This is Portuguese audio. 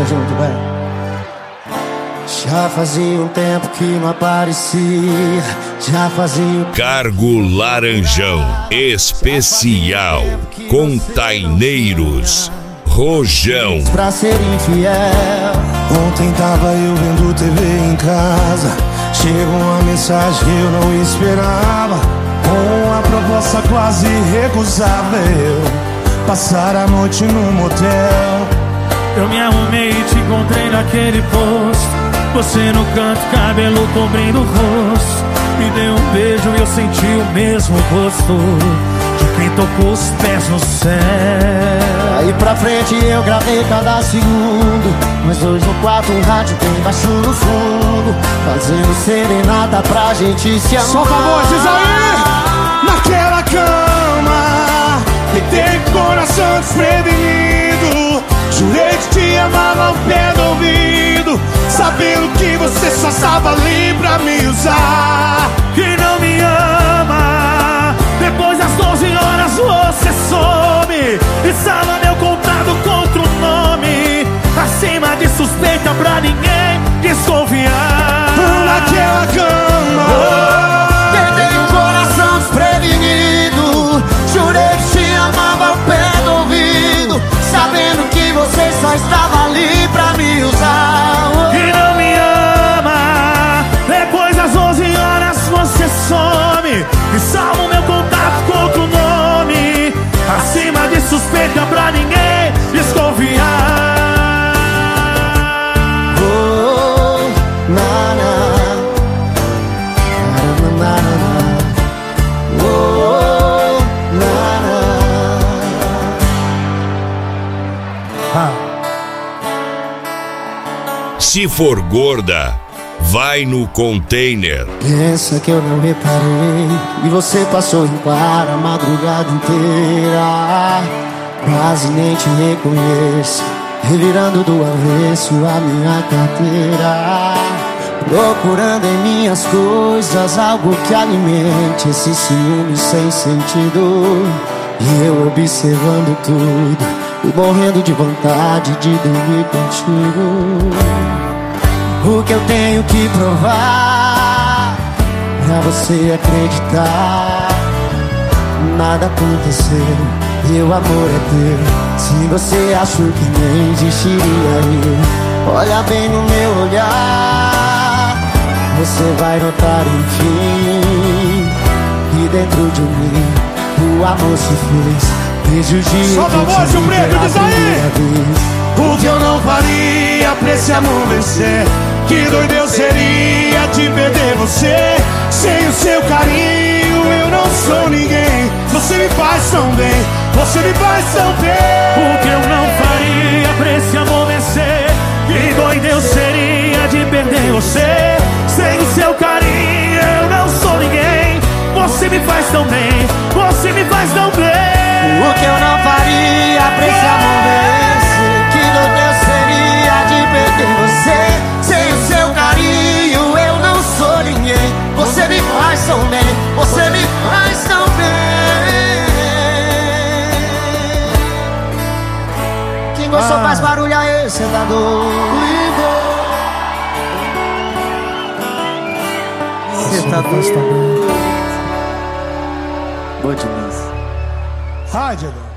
junto, vai. Já fazia um tempo que não aparecia. Já fazia Cargo Laranjão Especial Containeiros Rojão. Pra ser infiel. Ontem tava eu vendo TV em casa. Chegou uma mensagem que eu não esperava, com uma proposta quase recusável: passar a noite num motel. Eu me arrumei e te encontrei naquele posto, você no canto, cabelo cobrindo o rosto. Me deu um beijo e eu senti o mesmo gosto de quem tocou os pés no céu. Aí pra frente eu gravei cada segundo, nós dois no quarto, um rádio bem baixo no fundo, fazendo serenata pra gente se amar. Solta a voz, diz aí! Naquela cama, deitei com o coração desprevenido. Jurei que te amava ao pé do ouvido, sabendo que você só estava ali pra me usar. Que não me ama, depois das 12 horas você some e salva meu contato contra o nome, acima de suspeita pra ninguém desconfiar. Naquela cama, Tentei um coração desprevenido, jurei que te amava ao pé do ouvido, sabendo que você só estava ali pra me usar. Que não me ama, depois das 12 horas você some e salva o meu contato contra o nome, acima de suspeita pra ninguém desconfiar. Se for gorda, vai no container. Pensa que eu não reparei e você passou em claro a madrugada inteira. Quase nem te reconheço, revirando do avesso a minha carteira, procurando em minhas coisas algo que alimente esse ciúme sem sentido. E eu observando tudo e morrendo de vontade de dormir contigo. O que eu tenho que provar pra você acreditar? Nada aconteceu, meu amor é teu. Se você achou que nem existiria eu, olha bem no meu olhar, você vai notar enfim que dentro de mim o amor se fez. Desde o dia solta a voz, o preto, diz aí! O que eu não faria pra esse amor vencer? Que doido eu seria de perder você. Sem o seu carinho eu não sou ninguém. Você me faz tão bem, você me faz tão bem. O que eu não faria pra esse amor vencer? Que doido eu seria de perder você. Sem o seu carinho eu não sou ninguém. Você me faz tão bem, você me faz tão bem. O que eu não faria pra esse amor vencer? Que doido eu seria de perder você. Sem o seu carinho eu não sou ninguém. Você me faz tão bem, você me faz tão bem. Quem gostou faz barulho aí, cê tá doido. Cê tá doido. Boa demais. Rádio.